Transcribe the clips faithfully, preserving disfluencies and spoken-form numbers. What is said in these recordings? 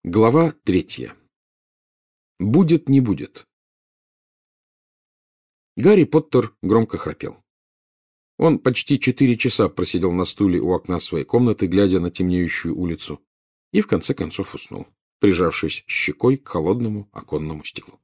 Глава третья. Будет, не будет. Гарри Поттер громко храпел. Он почти четыре часа просидел на стуле у окна своей комнаты, глядя на темнеющую улицу, и в конце концов уснул, прижавшись щекой к холодному оконному стеклу.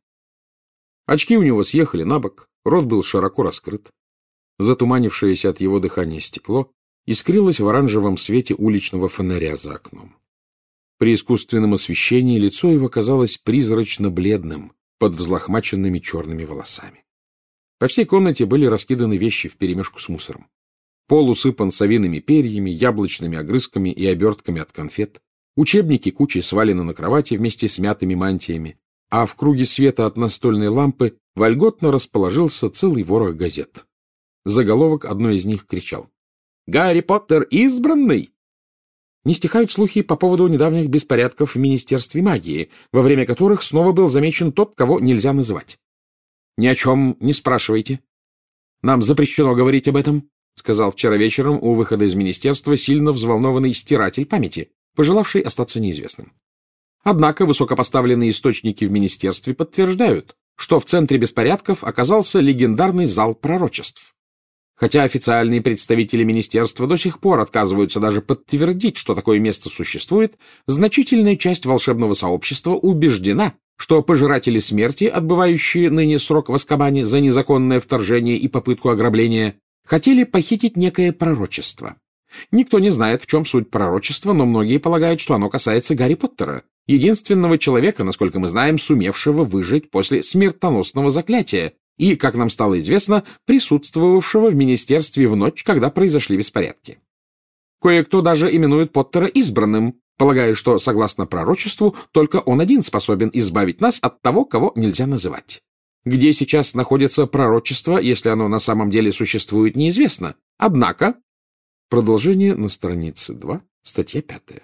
Очки у него съехали на бок, рот был широко раскрыт. Затуманившееся от его дыхания стекло искрилось в оранжевом свете уличного фонаря за окном. При искусственном освещении лицо его казалось призрачно-бледным под взлохмаченными черными волосами. По всей комнате были раскиданы вещи вперемешку с мусором. Пол усыпан совиными перьями, яблочными огрызками и обертками от конфет. Учебники кучей свалены на кровати вместе с мятыми мантиями, а в круге света от настольной лампы вольготно расположился целый ворох газет. Заголовок одной из них кричал: «Гарри Поттер избранный!» Не стихают слухи по поводу недавних беспорядков в Министерстве магии, во время которых снова был замечен тот, кого нельзя называть. — Ни о чем не спрашивайте. — Нам запрещено говорить об этом, — сказал вчера вечером у выхода из министерства сильно взволнованный стиратель памяти, пожелавший остаться неизвестным. Однако высокопоставленные источники в министерстве подтверждают, что в центре беспорядков оказался легендарный зал пророчеств. Хотя официальные представители министерства до сих пор отказываются даже подтвердить, что такое место существует, значительная часть волшебного сообщества убеждена, что пожиратели смерти, отбывающие ныне срок в Азкабане за незаконное вторжение и попытку ограбления, хотели похитить некое пророчество. Никто не знает, в чем суть пророчества, но многие полагают, что оно касается Гарри Поттера, единственного человека, насколько мы знаем, сумевшего выжить после смертоносного заклятия, и, как нам стало известно, присутствовавшего в министерстве в ночь, когда произошли беспорядки. Кое-кто даже именует Поттера избранным, полагая, что, согласно пророчеству, только он один способен избавить нас от того, кого нельзя называть. Где сейчас находится пророчество, если оно на самом деле существует, неизвестно. Однако... Продолжение на странице два, статья пятая.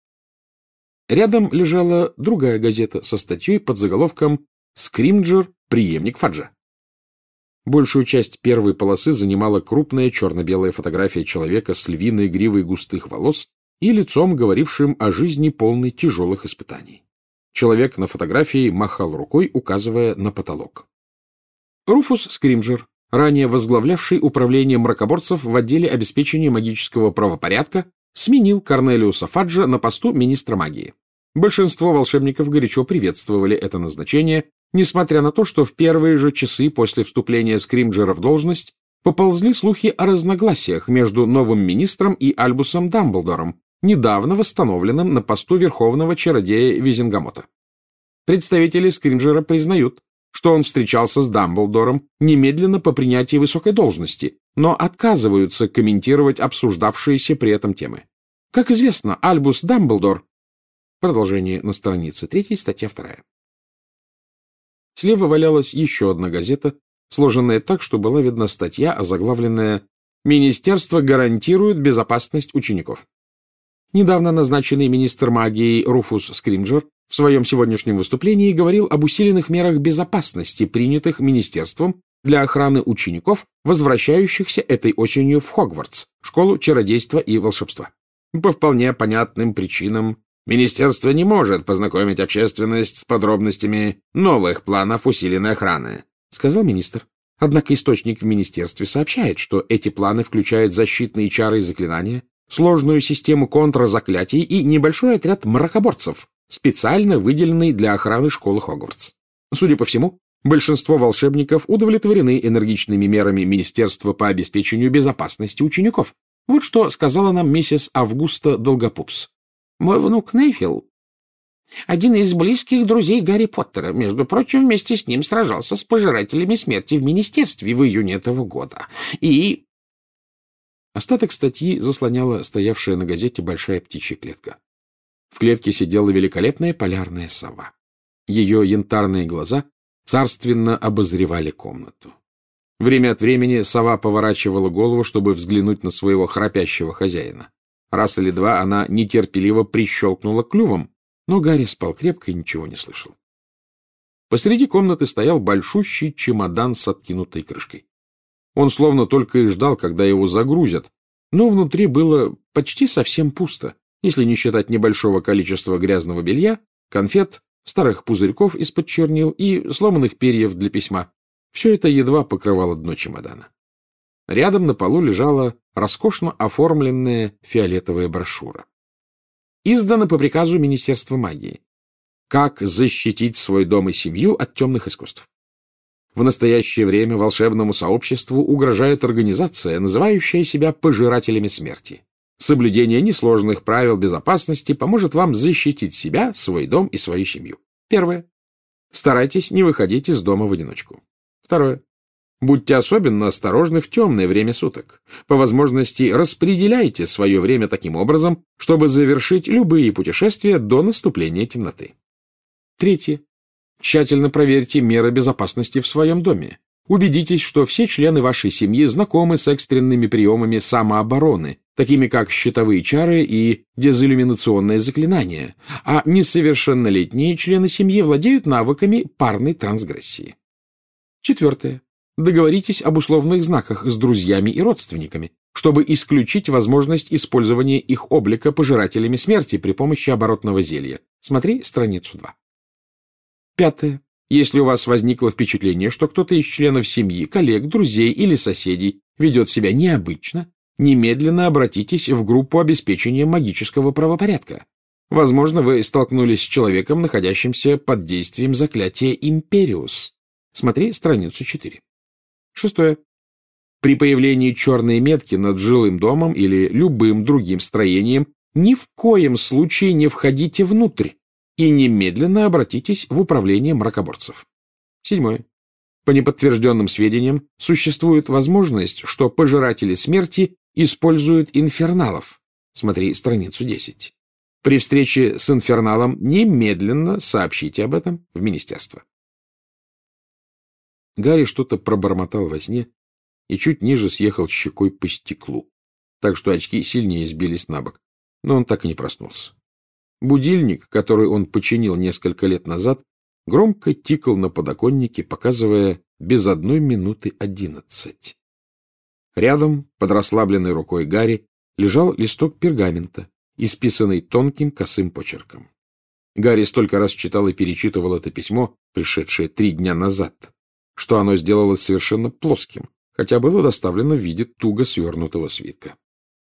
Рядом лежала другая газета со статьей под заголовком «Скримджер. Преемник Фаджа». Большую часть первой полосы занимала крупная черно-белая фотография человека с львиной гривой густых волос и лицом, говорившим о жизни, полной тяжелых испытаний. Человек на фотографии махал рукой, указывая на потолок. Руфус Скримджер, ранее возглавлявший управление мракоборцев в отделе обеспечения магического правопорядка, сменил Корнелиуса Фаджа на посту министра магии. Большинство волшебников горячо приветствовали это назначение, несмотря на то, что в первые же часы после вступления Скримджера в должность поползли слухи о разногласиях между новым министром и Альбусом Дамблдором, недавно восстановленным на посту верховного чародея Визенгамота. Представители Скримджера признают, что он встречался с Дамблдором немедленно по принятии высокой должности, но отказываются комментировать обсуждавшиеся при этом темы. Как известно, Альбус Дамблдор... Продолжение на странице третьей, статья вторая. Слева валялась еще одна газета, сложенная так, что была видна статья, озаглавленная «Министерство гарантирует безопасность учеников». Недавно назначенный министр магии Руфус Скримджер в своем сегодняшнем выступлении говорил об усиленных мерах безопасности, принятых министерством для охраны учеников, возвращающихся этой осенью в Хогвартс, школу чародейства и волшебства. По вполне понятным причинам министерство не может познакомить общественность с подробностями новых планов усиленной охраны, — сказал министр. Однако источник в министерстве сообщает, что эти планы включают защитные чары и заклинания, сложную систему контрзаклятий и небольшой отряд мракоборцев, специально выделенный для охраны школы Хогвартс. Судя по всему, большинство волшебников удовлетворены энергичными мерами министерства по обеспечению безопасности учеников. Вот что сказала нам миссис Августа Долгопупс. Мой внук Нефил, один из близких друзей Гарри Поттера, между прочим, вместе с ним сражался с пожирателями смерти в министерстве в июне этого года. И... Остаток статьи заслоняла стоявшая на газете большая птичья клетка. В клетке сидела великолепная полярная сова. Ее янтарные глаза царственно обозревали комнату. Время от времени сова поворачивала голову, чтобы взглянуть на своего храпящего хозяина. Раз или два она нетерпеливо прищелкнула клювом, но Гарри спал крепко и ничего не слышал. Посреди комнаты стоял большущий чемодан с откинутой крышкой. Он словно только и ждал, когда его загрузят, но внутри было почти совсем пусто, если не считать небольшого количества грязного белья, конфет, старых пузырьков из-под чернил и сломанных перьев для письма. Все это едва покрывало дно чемодана. Рядом на полу лежала роскошно оформленная фиолетовая брошюра. Издана по приказу Министерства магии. Как защитить свой дом и семью от темных искусств. В настоящее время волшебному сообществу угрожает организация, называющая себя пожирателями смерти. Соблюдение несложных правил безопасности поможет вам защитить себя, свой дом и свою семью. Первое. Старайтесь не выходить из дома в одиночку. Второе. Будьте особенно осторожны в темное время суток. По возможности распределяйте свое время таким образом, чтобы завершить любые путешествия до наступления темноты. Третье. Тщательно проверьте меры безопасности в своем доме. Убедитесь, что все члены вашей семьи знакомы с экстренными приемами самообороны, такими как щитовые чары и дезиллюминационные заклинания, а несовершеннолетние члены семьи владеют навыками парной трансгрессии. Четвертое. Договоритесь об условных знаках с друзьями и родственниками, чтобы исключить возможность использования их облика пожирателями смерти при помощи оборотного зелья. Смотри страницу два. Пятое. Если у вас возникло впечатление, что кто-то из членов семьи, коллег, друзей или соседей ведет себя необычно, немедленно обратитесь в группу обеспечения магического правопорядка. Возможно, вы столкнулись с человеком, находящимся под действием заклятия «Империус». Смотри страницу четыре. Шестое. При появлении черной метки над жилым домом или любым другим строением ни в коем случае не входите внутрь и немедленно обратитесь в управление мракоборцев. Седьмое. По неподтвержденным сведениям, существует возможность, что пожиратели смерти используют инферналов. Смотри страницу десять. При встрече с инферналом немедленно сообщите об этом в министерство. Гарри что-то пробормотал во сне и чуть ниже съехал щекой по стеклу, так что очки сильнее сбились на бок, но он так и не проснулся. Будильник, который он починил несколько лет назад, громко тикал на подоконнике, показывая без одной минуты одиннадцать. Рядом, под расслабленной рукой Гарри, лежал листок пергамента, исписанный тонким косым почерком. Гарри столько раз читал и перечитывал это письмо, пришедшее три дня назад, что оно сделалось совершенно плоским, хотя было доставлено в виде туго свернутого свитка.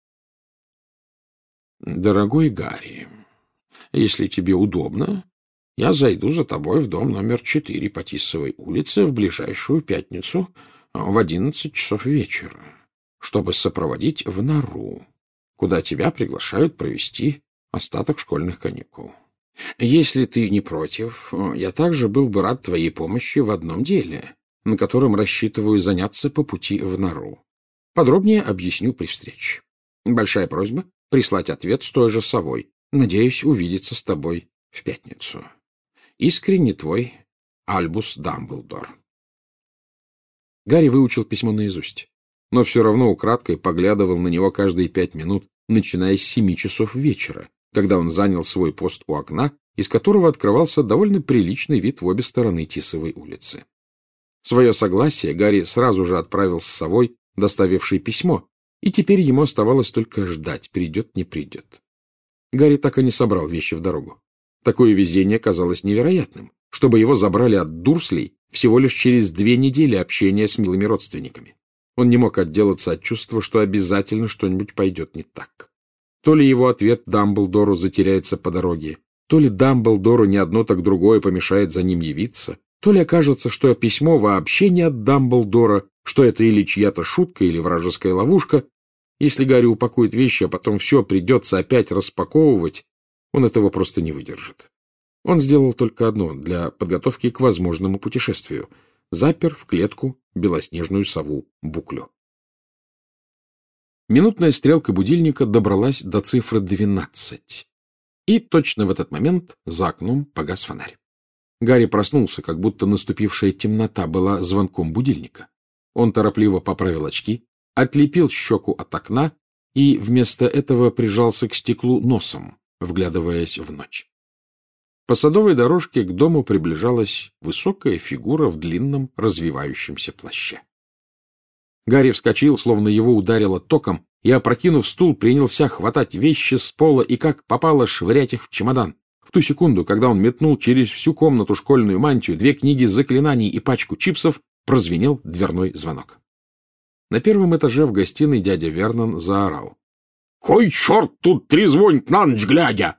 «Дорогой Гарри, если тебе удобно, я зайду за тобой в дом номер четыре по Тиссовой улице в ближайшую пятницу в одиннадцать часов вечера, чтобы сопроводить в нору, куда тебя приглашают провести остаток школьных каникул. Если ты не против, я также был бы рад твоей помощи в одном деле, на котором рассчитываю заняться по пути в нору. Подробнее объясню при встрече. Большая просьба прислать ответ с той же совой. Надеюсь увидеться с тобой в пятницу. Искренне твой Альбус Дамблдор». Гарри выучил письмо наизусть, но все равно украдкой поглядывал на него каждые пять минут, начиная с семи часов вечера, когда он занял свой пост у окна, из которого открывался довольно приличный вид в обе стороны Тисовой улицы. Свое согласие Гарри сразу же отправил с совой, доставившей письмо, и теперь ему оставалось только ждать, придет, не придет. Гарри так и не собрал вещи в дорогу. Такое везение казалось невероятным, чтобы его забрали от Дурслей всего лишь через две недели общения с милыми родственниками. Он не мог отделаться от чувства, что обязательно что-нибудь пойдет не так. То ли его ответ Дамблдору затеряется по дороге, то ли Дамблдору не одно, так другое помешает за ним явиться, то ли окажется, что письмо вообще не от Дамблдора, что это или чья-то шутка, или вражеская ловушка. Если Гарри упакует вещи, а потом все придется опять распаковывать, он этого просто не выдержит. Он сделал только одно для подготовки к возможному путешествию — запер в клетку белоснежную сову Буклю. Минутная стрелка будильника добралась до цифры двенадцать, и точно в этот момент за окном погас фонарь. Гарри проснулся, как будто наступившая темнота была звонком будильника. Он торопливо поправил очки, отлепил щеку от окна и вместо этого прижался к стеклу носом, вглядываясь в ночь. По садовой дорожке к дому приближалась высокая фигура в длинном развивающемся плаще. Гарри вскочил, словно его ударило током, и, опрокинув стул, принялся хватать вещи с пола и как попало швырять их в чемодан. В ту секунду, когда он метнул через всю комнату школьную мантию, две книги заклинаний и пачку чипсов, прозвенел дверной звонок. На первом этаже в гостиной дядя Вернон заорал: «Кой черт тут трезвонит на ночь глядя?»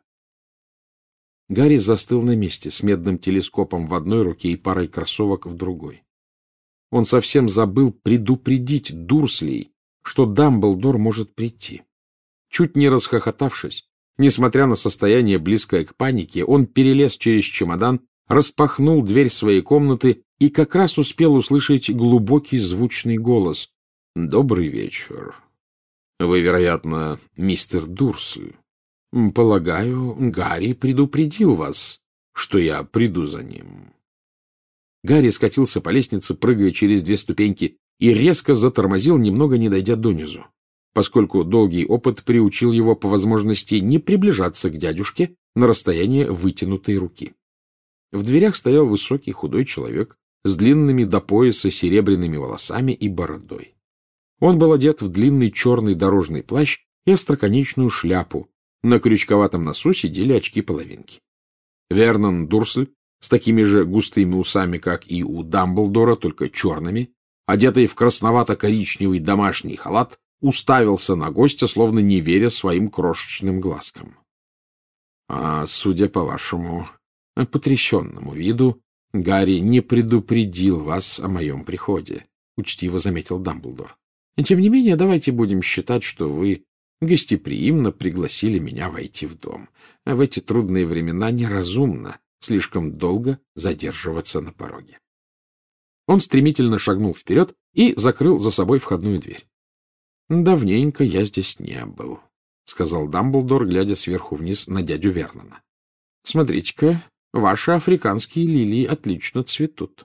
Гарри застыл на месте с медным телескопом в одной руке и парой кроссовок в другой. Он совсем забыл предупредить Дурслей, что Дамблдор может прийти. Чуть не расхохотавшись, несмотря на состояние, близкое к панике, он перелез через чемодан, распахнул дверь своей комнаты и как раз успел услышать глубокий звучный голос. «Добрый вечер. Вы, вероятно, мистер Дурсль. Полагаю, Гарри предупредил вас, что я приду за ним». Гарри скатился по лестнице, прыгая через две ступеньки, и резко затормозил, немного не дойдя донизу, поскольку долгий опыт приучил его по возможности не приближаться к дядюшке на расстояние вытянутой руки. В дверях стоял высокий худой человек с длинными до пояса серебряными волосами и бородой. Он был одет в длинный черный дорожный плащ и остроконечную шляпу. На крючковатом носу сидели очки-половинки. Вернон Дурсль, с такими же густыми усами, как и у Дамблдора, только черными, одетый в красновато-коричневый домашний халат, уставился на гостя, словно не веря своим крошечным глазкам. — А судя по вашему потрясенному виду, Гарри не предупредил вас о моем приходе, — учтиво заметил Дамблдор. — Тем не менее, давайте будем считать, что вы гостеприимно пригласили меня войти в дом. В эти трудные времена неразумно слишком долго задерживаться на пороге. Он стремительно шагнул вперед и закрыл за собой входную дверь. — Давненько я здесь не был, — сказал Дамблдор, глядя сверху вниз на дядю Вернона. — Смотрите-ка, ваши африканские лилии отлично цветут.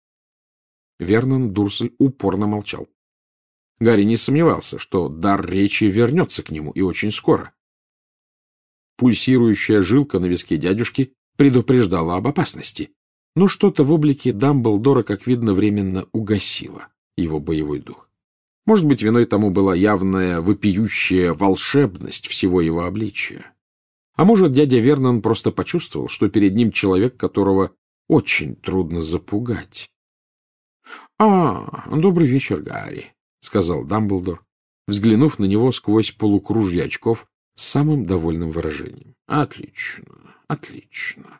Вернон Дурсль упорно молчал. Гарри не сомневался, что дар речи вернется к нему, и очень скоро. Пульсирующая жилка на виске дядюшки предупреждала об опасности, но что-то в облике Дамблдора, как видно, временно угасило его боевой дух. Может быть, виной тому была явная вопиющая волшебность всего его обличия. А может, дядя Вернон просто почувствовал, что перед ним человек, которого очень трудно запугать. — А, добрый вечер, Гарри, — сказал Дамблдор, взглянув на него сквозь полукружья очков с самым довольным выражением. — Отлично, отлично.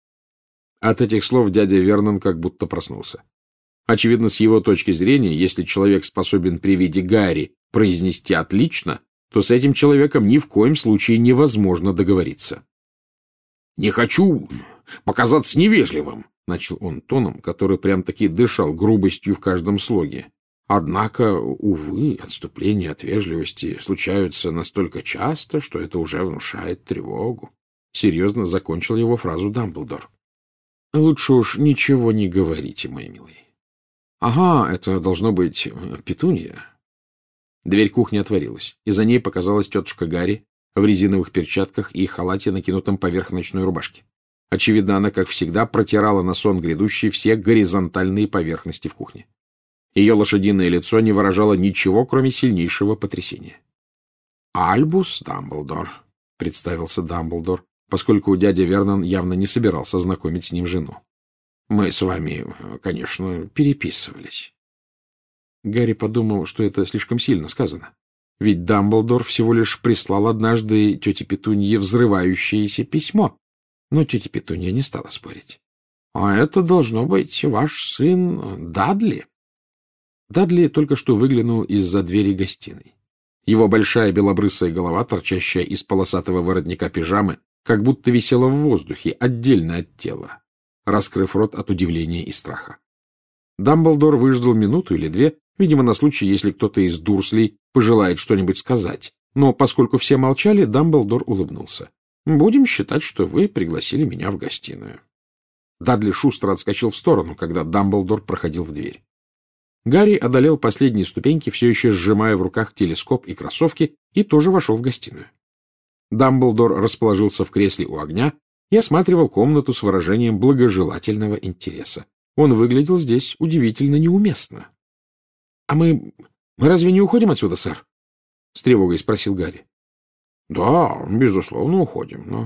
От этих слов дядя Вернон как будто проснулся. Очевидно, с его точки зрения, если человек способен при виде Гарри произнести «отлично», то с этим человеком ни в коем случае невозможно договориться. — Не хочу показаться невежливым, — начал он тоном, который прям-таки дышал грубостью в каждом слоге. Однако, увы, отступления от вежливости случаются настолько часто, что это уже внушает тревогу. Серьезно закончил его фразу Дамблдор. — Лучше уж ничего не говорите, мой милый. — Ага, это должно быть Петунья. Дверь кухни отворилась, и за ней показалась тетушка Гарри в резиновых перчатках и халате, накинутом поверх ночной рубашки. Очевидно, она, как всегда, протирала на сон грядущий все горизонтальные поверхности в кухне. Ее лошадиное лицо не выражало ничего, кроме сильнейшего потрясения. — Альбус Дамблдор, — представился Дамблдор, поскольку дядя Вернон явно не собирался знакомить с ним жену. — Мы с вами, конечно, переписывались. Гарри подумал, что это слишком сильно сказано. Ведь Дамблдор всего лишь прислал однажды тете Петунье взрывающееся письмо. Но тетя Петунья не стала спорить. — А это должно быть ваш сын Дадли. Дадли только что выглянул из-за двери гостиной. Его большая белобрысая голова, торчащая из полосатого воротника пижамы, как будто висела в воздухе, отдельно от тела, раскрыв рот от удивления и страха. Дамблдор выждал минуту или две, видимо, на случай, если кто-то из Дурслей пожелает что-нибудь сказать. Но поскольку все молчали, Дамблдор улыбнулся. — Будем считать, что вы пригласили меня в гостиную. Дадли шустро отскочил в сторону, когда Дамблдор проходил в дверь. Гарри одолел последние ступеньки, все еще сжимая в руках телескоп и кроссовки, и тоже вошел в гостиную. Дамблдор расположился в кресле у огня и осматривал комнату с выражением благожелательного интереса. Он выглядел здесь удивительно неуместно. — А мы... мы разве не уходим отсюда, сэр? — с тревогой спросил Гарри. — Да, безусловно, уходим, но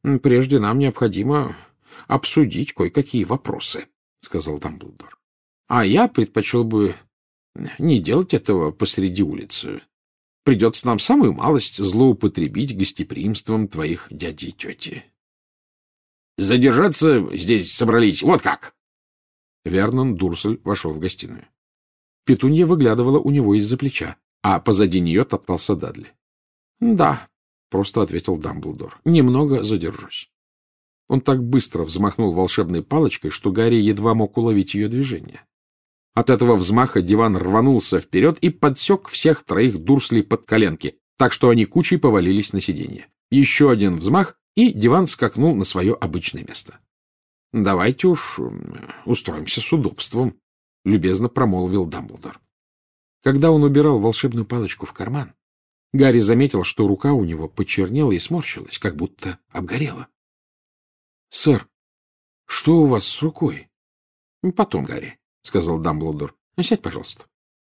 — Прежде нам необходимо обсудить кое-какие вопросы, — сказал Дамблдор. — А я предпочел бы не делать этого посреди улицы. Придется нам самую малость злоупотребить гостеприимством твоих дяди и тети. — Задержаться здесь собрались, вот как! Вернон Дурсль вошел в гостиную. Петунья выглядывала у него из-за плеча, а позади нее топтался Дадли. — Да, — просто ответил Дамблдор, — немного задержусь. Он так быстро взмахнул волшебной палочкой, что Гарри едва мог уловить ее движение. От этого взмаха диван рванулся вперед и подсек всех троих Дурслей под коленки, так что они кучей повалились на сиденье. Еще один взмах, и диван скакнул на свое обычное место. — Давайте уж устроимся с удобством, — любезно промолвил Дамблдор. Когда он убирал волшебную палочку в карман, Гарри заметил, что рука у него почернела и сморщилась, как будто обгорела. — Сэр, что у вас с рукой? — Потом, Гарри, — сказал Дамблдор. — Сядь, пожалуйста.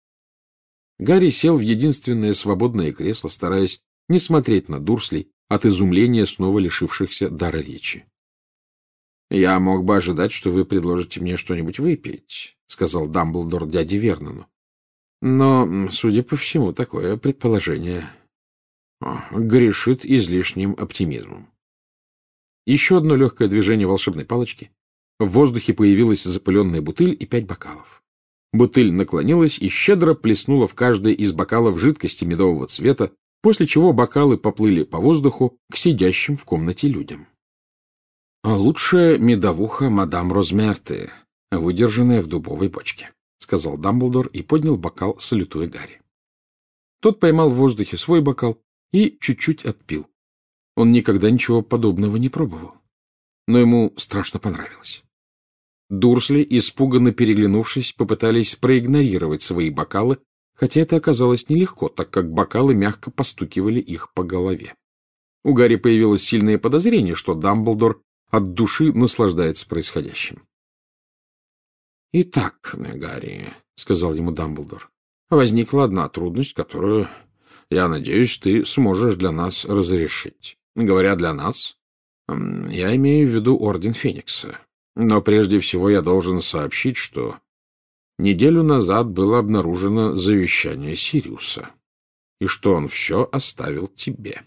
Гарри сел в единственное свободное кресло, стараясь не смотреть на Дурслей, от изумления снова лишившихся дара речи. — Я мог бы ожидать, что вы предложите мне что-нибудь выпить, — сказал Дамблдор дяде Вернону. Но, судя по всему, такое предположение о, грешит излишним оптимизмом. Еще одно легкое движение волшебной палочки. В воздухе появилась запыленная бутыль и пять бокалов. Бутыль наклонилась и щедро плеснула в каждый из бокалов жидкости медового цвета, после чего бокалы поплыли по воздуху к сидящим в комнате людям. — А лучшая медовуха мадам Розмерты, выдержанная в дубовой бочке, — сказал Дамблдор и поднял бокал, салютуя Гарри. Тот поймал в воздухе свой бокал и чуть-чуть отпил. Он никогда ничего подобного не пробовал, но ему страшно понравилось. Дурсли, испуганно переглянувшись, попытались проигнорировать свои бокалы, хотя это оказалось нелегко, так как бокалы мягко постукивали их по голове. У Гарри появилось сильное подозрение, что Дамблдор от души наслаждается происходящим. — Итак, Гарри, — сказал ему Дамблдор, — возникла одна трудность, которую, я надеюсь, ты сможешь для нас разрешить. Говоря «для нас», я имею в виду Орден Феникса. Но прежде всего я должен сообщить, что неделю назад было обнаружено завещание Сириуса, и что он все оставил тебе.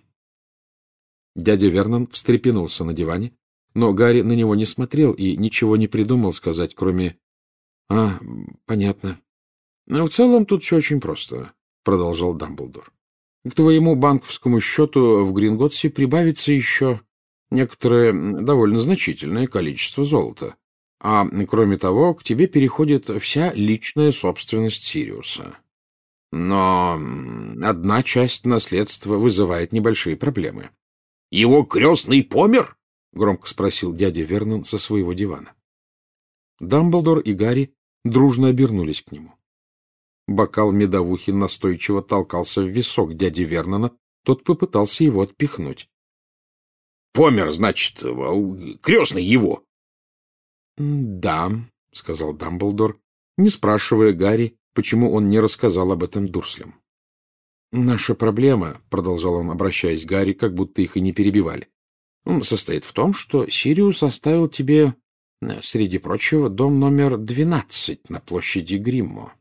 Дядя Вернон встрепенулся на диване, но Гарри на него не смотрел и ничего не придумал сказать, кроме «А, понятно». — В целом тут все очень просто, — продолжал Дамблдор. — К твоему банковскому счету в Гринготтсе прибавится еще некоторое довольно значительное количество золота. А, кроме того, к тебе переходит вся личная собственность Сириуса. Но одна часть наследства вызывает небольшие проблемы. — Его крестный помер? — громко спросил дядя Вернон со своего дивана. Дамблдор и Гарри дружно обернулись к нему. Бокал медовухи настойчиво толкался в висок дяди Вернона, тот попытался его отпихнуть. — Помер, значит, крестный его? — Да, — сказал Дамблдор, не спрашивая Гарри, почему он не рассказал об этом Дурслям. — Наша проблема, — продолжал он, обращаясь к Гарри, как будто их и не перебивали, — состоит в том, что Сириус оставил тебе, среди прочего, дом номер двенадцать на площади Гриммо.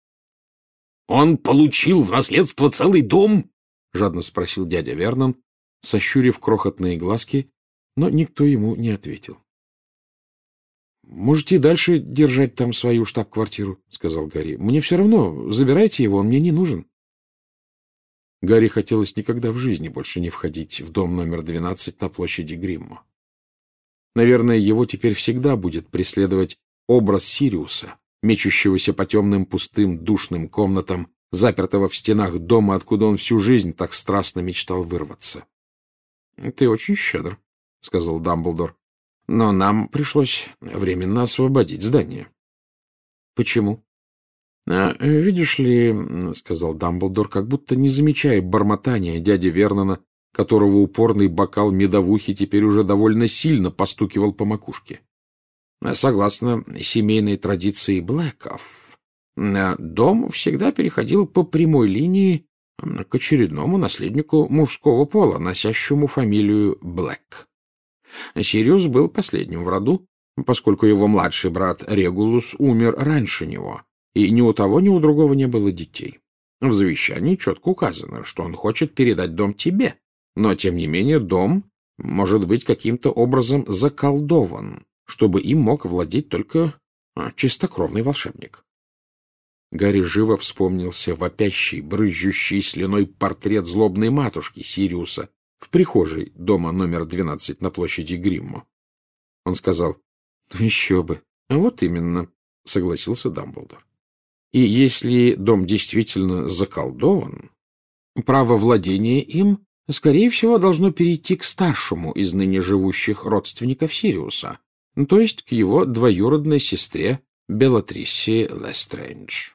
— Он получил в наследство целый дом? — жадно спросил дядя Вернон, сощурив крохотные глазки, но никто ему не ответил. — Можете дальше держать там свою штаб-квартиру, — сказал Гарри. — Мне все равно, забирайте его, он мне не нужен. Гарри хотелось никогда в жизни больше не входить в дом номер двенадцать на площади Гриммо. Наверное, его теперь всегда будет преследовать образ Сириуса, мечущегося по темным, пустым, душным комнатам, запертого в стенах дома, откуда он всю жизнь так страстно мечтал вырваться. — Ты очень щедр, — сказал Дамблдор, — но нам пришлось временно освободить здание. — Почему? — Видишь ли, — сказал Дамблдор, как будто не замечая бормотания дяди Вернона, которого упорный бокал медовухи теперь уже довольно сильно постукивал по макушке. Согласно семейной традиции Блэков, дом всегда переходил по прямой линии к очередному наследнику мужского пола, носящему фамилию Блэк. Сириус был последним в роду, поскольку его младший брат Регулус умер раньше него, и ни у того, ни у другого не было детей. В завещании четко указано, что он хочет передать дом тебе, но, тем не менее, дом может быть каким-то образом заколдован, чтобы им мог владеть только чистокровный волшебник. Гарри живо вспомнился вопящий, брызжущий слюной портрет злобной матушки Сириуса в прихожей дома номер двенадцать на площади Гриммо. Он сказал: — Еще бы. — Вот именно, — согласился Дамблдор. — И если дом действительно заколдован, право владения им, скорее всего, должно перейти к старшему из ныне живущих родственников Сириуса, то есть к его двоюродной сестре Белатриссе Лестрейндж.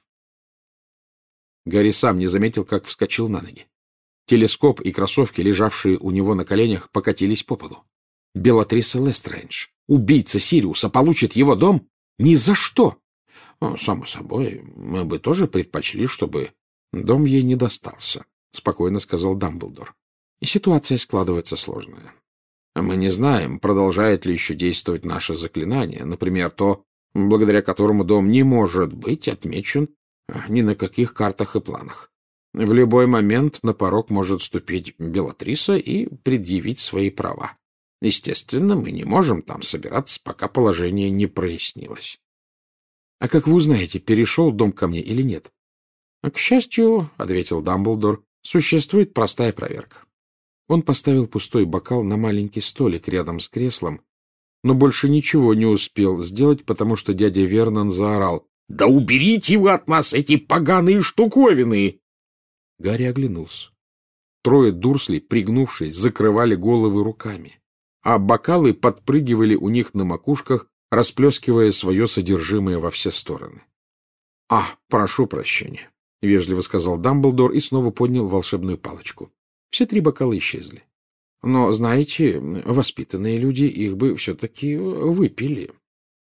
Гарри сам не заметил, как вскочил на ноги. Телескоп и кроссовки, лежавшие у него на коленях, покатились по полу. Белатрисса Лестрейндж, убийца Сириуса, получит его дом? Ни за что! Ну, само собой, мы бы тоже предпочли, чтобы дом ей не достался, — спокойно сказал Дамблдор. И ситуация складывается сложная. Мы не знаем, продолжает ли еще действовать наше заклинание, например, то, благодаря которому дом не может быть отмечен ни на каких картах и планах. В любой момент на порог может ступить Белатрисса и предъявить свои права. Естественно, мы не можем там собираться, пока положение не прояснилось. — А как вы узнаете, перешел дом ко мне или нет? — К счастью, — ответил Дамблдор, — существует простая проверка. Он поставил пустой бокал на маленький столик рядом с креслом, но больше ничего не успел сделать, потому что дядя Вернон заорал: — Да уберите вы от нас эти поганые штуковины! Гарри оглянулся. Трое дурслей, пригнувшись, закрывали головы руками, а бокалы подпрыгивали у них на макушках, расплескивая свое содержимое во все стороны. — А, прошу прощения, — вежливо сказал Дамблдор и снова поднял волшебную палочку. Все три бокала исчезли. Но, знаете, воспитанные люди их бы все-таки выпили.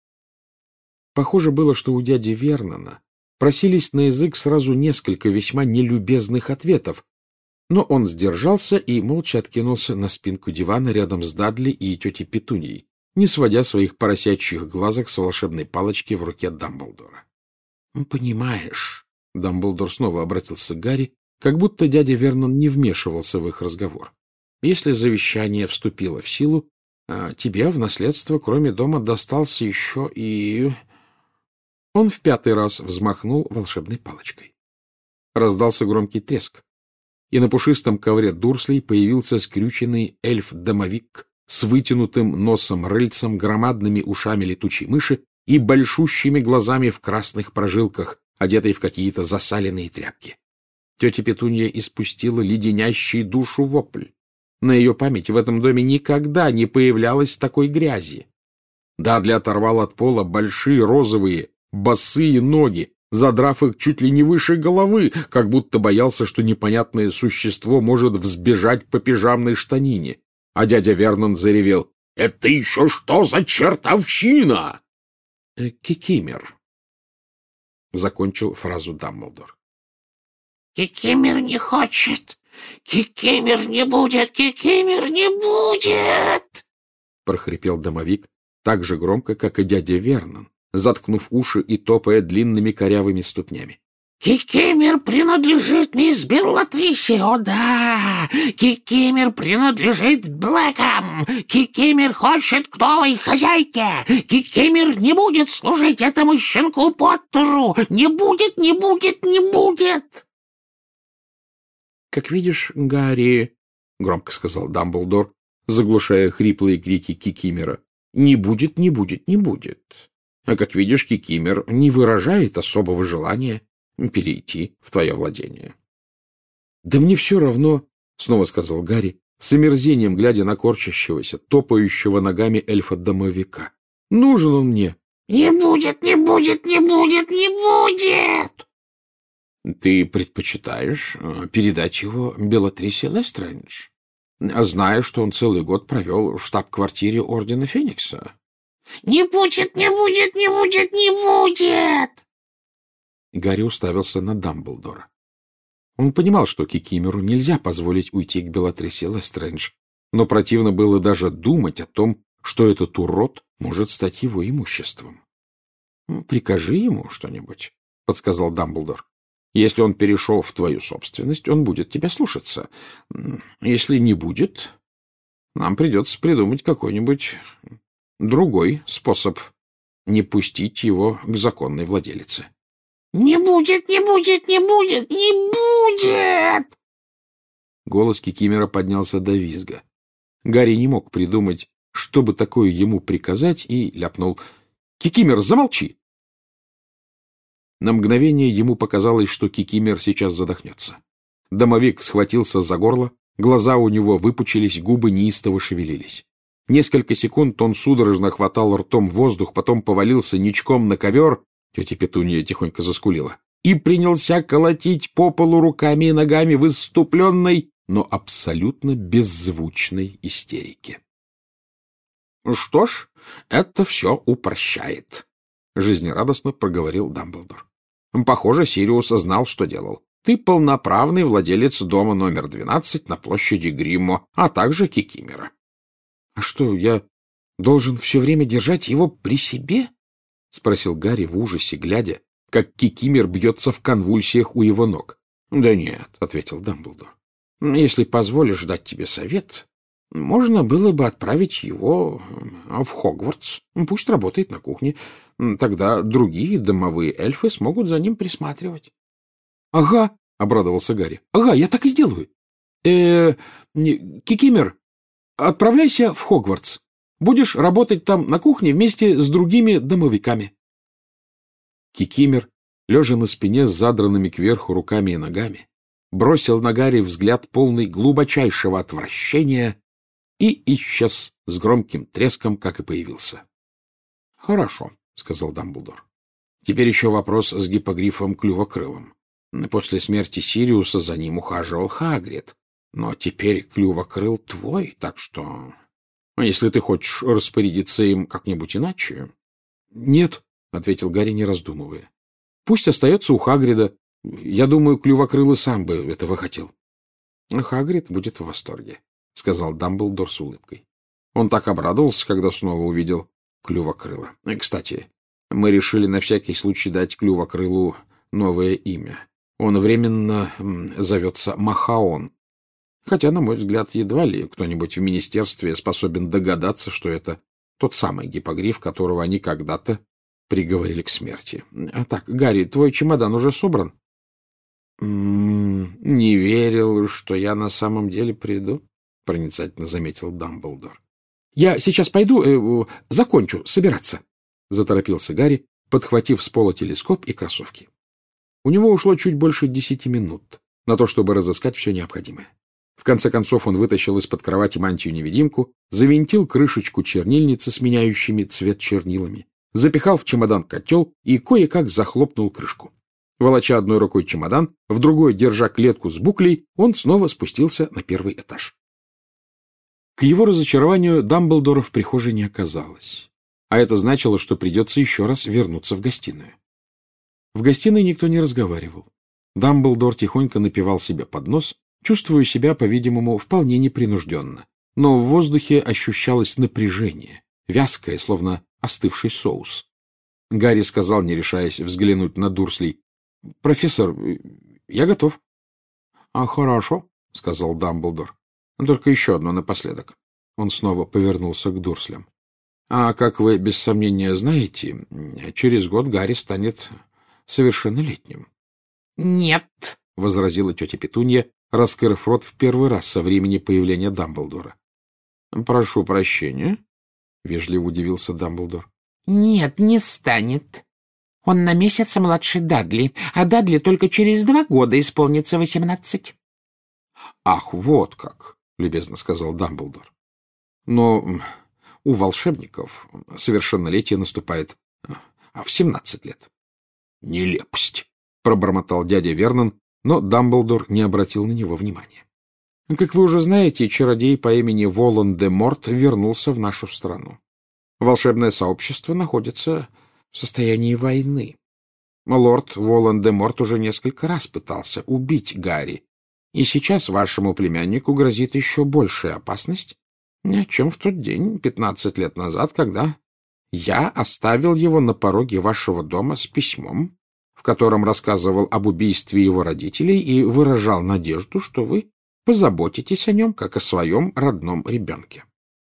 Похоже было, что у дяди Вернона просились на язык сразу несколько весьма нелюбезных ответов, но он сдержался и молча откинулся на спинку дивана рядом с Дадли и тетей Петуньей, не сводя своих поросячьих глазок с волшебной палочки в руке Дамблдора. — Понимаешь, — Дамблдор снова обратился к Гарри, как будто дядя Вернон не вмешивался в их разговор. — Если завещание вступило в силу, тебе в наследство, кроме дома, достался еще и... Он в пятый раз взмахнул волшебной палочкой. Раздался громкий треск, и на пушистом ковре дурслей появился скрюченный эльф-домовик с вытянутым носом-рыльцем, громадными ушами летучей мыши и большущими глазами в красных прожилках, одетый в какие-то засаленные тряпки. Тетя Петунья испустила леденящий душу вопль. На ее памяти в этом доме никогда не появлялось такой грязи. Дадли оторвал от пола большие розовые босые ноги, задрав их чуть ли не выше головы, как будто боялся, что непонятное существо может взбежать по пижамной штанине. А дядя Вернон заревел: — Это еще что за чертовщина? «Э, — Кикимер, — закончил фразу Дамблдор. — Кикимер не хочет! Кикимер не будет! Кикимер не будет! — прохрипел домовик так же громко, как и дядя Вернон, заткнув уши и топая длинными корявыми ступнями. — Кикимер принадлежит мисс Беллатрисе, о да! Кикимер принадлежит Блэкам! Кикимер хочет к новой хозяйке! Кикимер не будет служить этому щенку Поттеру! Не будет, не будет, не будет! — Как видишь, Гарри, — громко сказал Дамблдор, заглушая хриплые крики Кикимера, — не будет, не будет, не будет. А как видишь, Кикимер не выражает особого желания перейти в твое владение. — Да мне все равно, — снова сказал Гарри, с омерзением глядя на корчащегося, топающего ногами эльфа-домовика. — Нужен он мне. — Не будет, не будет, не будет, не будет! — Ты предпочитаешь передать его Белатрисе Лестрейндж, зная, что он целый год провел в штаб-квартире Ордена Феникса? — Не будет, не будет, не будет, не будет! Гарри уставился на Дамблдора. Он понимал, что Кикимеру нельзя позволить уйти к Белатрисе Лестрейндж, но противно было даже думать о том, что этот урод может стать его имуществом. — Прикажи ему что-нибудь, — подсказал Дамблдор. — Если он перешел в твою собственность, он будет тебя слушаться. Если не будет, нам придется придумать какой-нибудь другой способ не пустить его к законной владелице. — Не будет, не будет, не будет, не будет! Голос Кикимера поднялся до визга. Гарри не мог придумать, чтобы такое ему приказать, и ляпнул: — Кикимер, замолчи! На мгновение ему показалось, что Кикимер сейчас задохнется. Домовик схватился за горло, глаза у него выпучились, губы неистово шевелились. Несколько секунд он судорожно хватал ртом воздух, потом повалился ничком на ковер, тетя Петунья тихонько заскулила, и принялся колотить по полу руками и ногами в исступленной, но абсолютно беззвучной истерике. — Что ж, это все упрощает, — жизнерадостно проговорил Дамблдор. — Похоже, Сириус знал, что делал. Ты полноправный владелец дома номер двенадцать на площади Гриммо, а также Кикимера. — А что, я должен все время держать его при себе? — спросил Гарри в ужасе, глядя, как Кикимер бьется в конвульсиях у его ног. — Да нет, — ответил Дамблдор. — Если позволишь дать тебе совет, можно было бы отправить его в Хогвартс. Пусть работает на кухне. Тогда другие домовые эльфы смогут за ним присматривать. — Ага, — обрадовался Гарри. — Ага, я так и сделаю. Э, Кикимер, отправляйся в Хогвартс. Будешь работать там на кухне вместе с другими домовиками. Кикимер, лежа на спине с задранными кверху руками и ногами, бросил на Гарри взгляд полный глубочайшего отвращения и исчез с громким треском, как и появился. — Хорошо, — сказал Дамблдор. — Теперь еще вопрос с гиппогрифом Клювокрылом. После смерти Сириуса за ним ухаживал Хагрид, но теперь Клювокрыл твой, так что... Если ты хочешь распорядиться им как-нибудь иначе... — Нет, — ответил Гарри, не раздумывая. — Пусть остается у Хагрида. Я думаю, Клювокрыл и сам бы этого хотел. — Хагрид будет в восторге, — сказал Дамблдор с улыбкой. Он так обрадовался, когда снова увидел Клювокрыла. Кстати, мы решили на всякий случай дать Клювокрылу новое имя. Он временно зовется Махаон. Хотя, на мой взгляд, едва ли кто-нибудь в министерстве способен догадаться, что это тот самый гиппогриф, которого они когда-то приговорили к смерти. А так, Гарри, твой чемодан уже собран? — Не верил, что я на самом деле приду, — проницательно заметил Дамблдор. — Я сейчас пойду, э, закончу собираться, — заторопился Гарри, подхватив с пола телескоп и кроссовки. У него ушло чуть больше десяти минут на то, чтобы разыскать все необходимое. В конце концов он вытащил из-под кровати мантию-невидимку, завинтил крышечку чернильницы с меняющими цвет чернилами, запихал в чемодан котел и кое-как захлопнул крышку. Волоча одной рукой чемодан, в другой, держа клетку с буклей, он снова спустился на первый этаж. К его разочарованию Дамблдора в прихожей не оказалось, а это значило, что придется еще раз вернуться в гостиную. В гостиной никто не разговаривал. Дамблдор тихонько напевал себе под нос, чувствуя себя, по-видимому, вполне непринужденно, но в воздухе ощущалось напряжение, вязкое, словно остывший соус. Гарри сказал, не решаясь взглянуть на Дурслей: — Профессор, я готов. — А хорошо, — сказал Дамблдор. — Только еще одно напоследок. Он снова повернулся к Дурслям. — А как вы без сомнения знаете, через год Гарри станет совершеннолетним. — Нет, — возразила тетя Петунья, раскрыв рот в первый раз со времени появления Дамблдора. — Прошу прощения, — вежливо удивился Дамблдор. — Нет, не станет. Он на месяц младше Дадли, а Дадли только через два года исполнится восемнадцать. — Ах, вот как, — любезно сказал Дамблдор. — Но у волшебников совершеннолетие наступает в семнадцать лет. — Нелепость, — пробормотал дядя Вернон, но Дамблдор не обратил на него внимания. Как вы уже знаете, чародей по имени Волан-де-Морт вернулся в нашу страну. Волшебное сообщество находится в состоянии войны. Лорд Волан-де-Морт уже несколько раз пытался убить Гарри, и сейчас вашему племяннику грозит еще большая опасность, — Ни о чем в тот день, пятнадцать лет назад, когда я оставил его на пороге вашего дома с письмом, в котором рассказывал об убийстве его родителей и выражал надежду, что вы позаботитесь о нем, как о своем родном ребенке.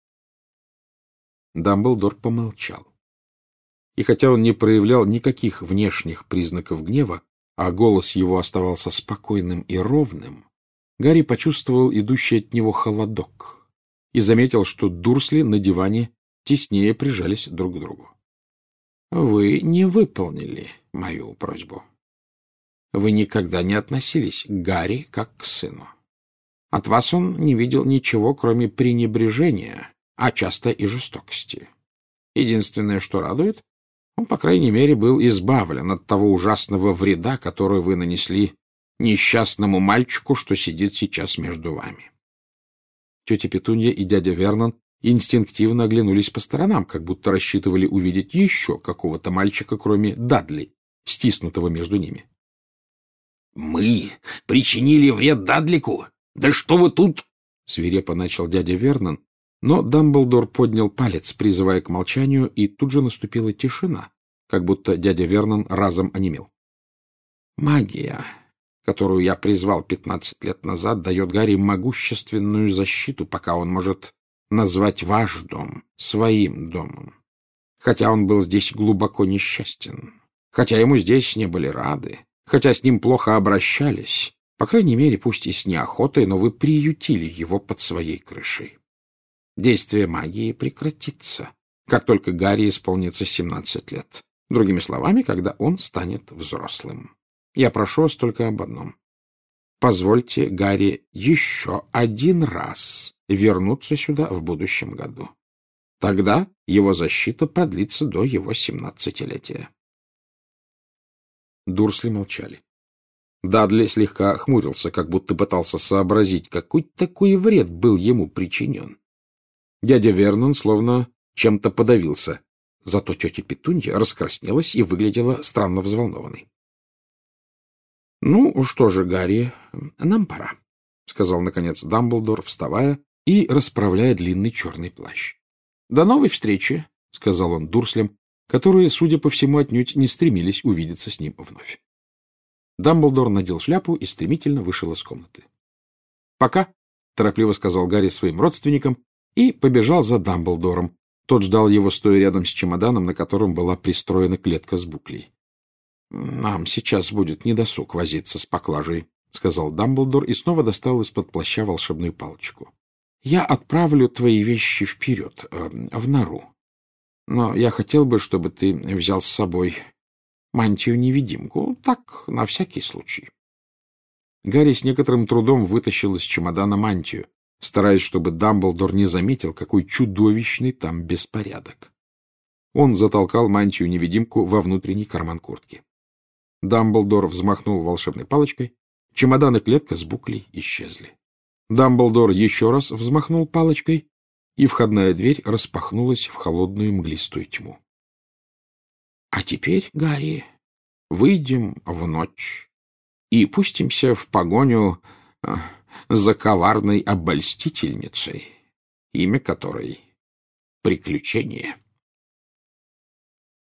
Дамблдор помолчал. И хотя он не проявлял никаких внешних признаков гнева, а голос его оставался спокойным и ровным, Гарри почувствовал идущий от него холодок и заметил, что Дурсли на диване теснее прижались друг к другу. — Вы не выполнили мою просьбу. Вы никогда не относились к Гарри как к сыну. От вас он не видел ничего, кроме пренебрежения, а часто и жестокости. Единственное, что радует, он, по крайней мере, был избавлен от того ужасного вреда, который вы нанесли несчастному мальчику, что сидит сейчас между вами. Тетя Петунья и дядя Вернон инстинктивно оглянулись по сторонам, как будто рассчитывали увидеть еще какого-то мальчика, кроме Дадли, стиснутого между ними. — Мы причинили вред Дадлику? Да что вы тут? — свирепо начал дядя Вернон, но Дамблдор поднял палец, призывая к молчанию, и тут же наступила тишина, как будто дядя Вернон разом онемел. — Магия, которую я призвал пятнадцать лет назад, дает Гарри могущественную защиту, пока он может назвать ваш дом своим домом. Хотя он был здесь глубоко несчастен, хотя ему здесь не были рады, хотя с ним плохо обращались, по крайней мере, пусть и с неохотой, но вы приютили его под своей крышей. Действие магии прекратится, как только Гарри исполнится семнадцать лет. Другими словами, когда он станет взрослым. Я прошу вас только об одном. Позвольте Гарри еще один раз вернуться сюда в будущем году. Тогда его защита продлится до его семнадцатилетия. Дурсли молчали. Дадли слегка хмурился, как будто пытался сообразить, какой такой вред был ему причинен. Дядя Вернон словно чем-то подавился, зато тетя Петунья раскраснелась и выглядела странно взволнованной. — Ну, что же, Гарри, нам пора, — сказал, наконец, Дамблдор, вставая и расправляя длинный черный плащ. — До новой встречи, — сказал он Дурслям, которые, судя по всему, отнюдь не стремились увидеться с ним вновь. Дамблдор надел шляпу и стремительно вышел из комнаты. — Пока, — торопливо сказал Гарри своим родственникам и побежал за Дамблдором. Тот ждал его, стоя рядом с чемоданом, на котором была пристроена клетка с буклей. — Нам сейчас будет недосуг возиться с поклажей, — сказал Дамблдор и снова достал из-под плаща волшебную палочку. — Я отправлю твои вещи вперед, э, в нору. Но я хотел бы, чтобы ты взял с собой мантию-невидимку, так, на всякий случай. Гарри с некоторым трудом вытащил из чемодана мантию, стараясь, чтобы Дамблдор не заметил, какой чудовищный там беспорядок. Он затолкал мантию-невидимку во внутренний карман куртки. Дамблдор взмахнул волшебной палочкой, чемодан и клетка с буклей исчезли. Дамблдор еще раз взмахнул палочкой, и входная дверь распахнулась в холодную мглистую тьму. — А теперь, Гарри, выйдем в ночь и пустимся в погоню э, за коварной обольстительницей, имя которой — Приключение.